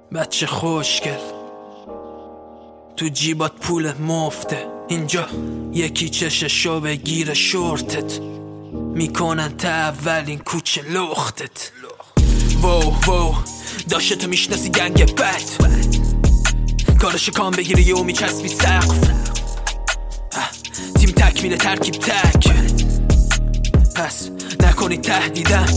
بچه خوشگل تو جیبات پول مفته، اینجا یکی چششو بگیره شورتت میکنن تا اولین کوچه لختت. وو داشته تو میشناسی گنگ بد، کارش کام بگیری یهو میچسبی سقف. تیم تکمیل ترکیب تک، پس نکنی تهدیدم.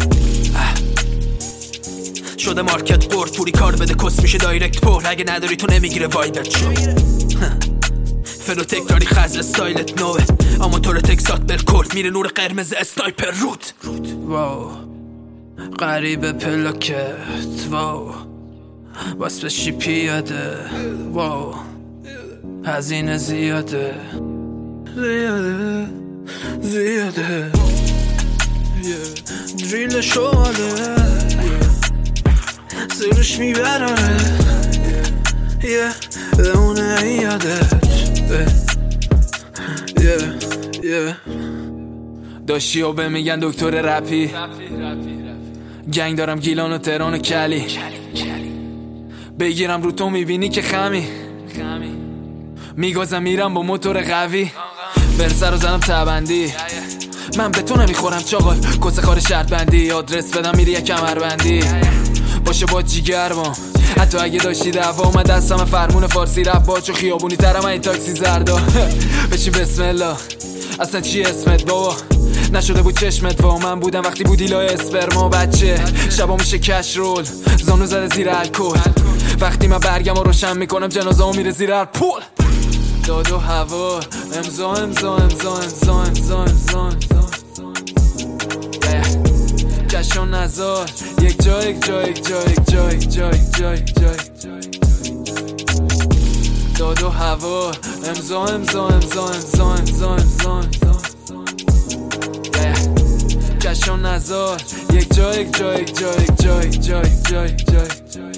شده مارکت قرد، پوری کار بده کس میشه دایرکت پر. اگه نداری تو نمیگیره وایبت شو. فلو تکراری خزل استایلت نوه، اما تو رو تکسات برکورد میره نور قرمز اسنایپر رود. واو غریب پلاکت، واو باس بشی پیاده، واو هزینه زیاده زیاده دریل شواله زیرش میبراره اونه یادت داشتی و به میگن دکتر رپی، گنگ دارم گیلان و تهران و کلی، بگیرم رو تو میبینی که خمی میگازم میرم با موتور قوی، برسه رو زنم تبندی. من به تو نمیخورم چاقال، کسه کار شرط بندی، آدرس بدم میری یک کمربندی باشه با جیگر بام. حتی اگه داشتی دعوا من دستم فرمون فارسی رپ باچو خیابونی ترم این تاکسی زردا بشین بسم الله. اصلا چی اسمت بابا نشده بود چشمت وا، من بودم وقتی بودی لای اسپرما بچه. شبا میشه کش رول زانو زده زیر الکل، وقتی من برگم رو روشن میکنم جنازه ها میره زیر هر پول. داد و هوا امضا امضا امضا امضا امضا امضا کشون نزار یک جا یک جا یک جا یک جا یک جا یک جا یک جا. داد و هوا امضا امضا امضا امضا امضا امضا کشون نزار یک جا یک جا یک جا یک جا یک جا یک جا یک جا.